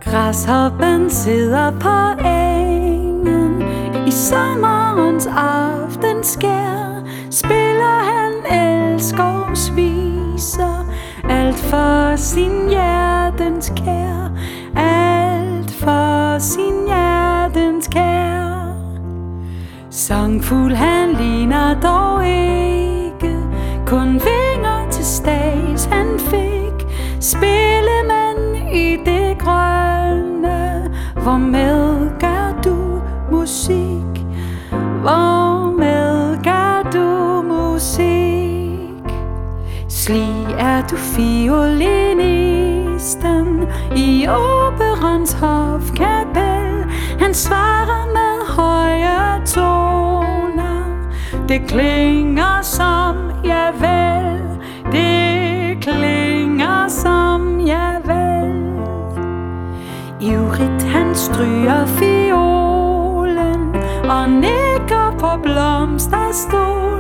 Græshoppen sidder på engen i sommerens aftenskær. Spiller han elskovs viser, alt for sin hjertens kær, alt for sin hjertens kær. Sangfugl han ligner dog ikke, kun vinger til stads han fik. Spillemand i det grønne, hvormed gør du musik? Hvormed gør du musik? Slig er du fiolinisten i operans hofkapel. Han svarer med høje toner, det klinger som ja vel, det klinger som ja vel. Ivrigt han stryger fiolen og nikker på blomsterstol.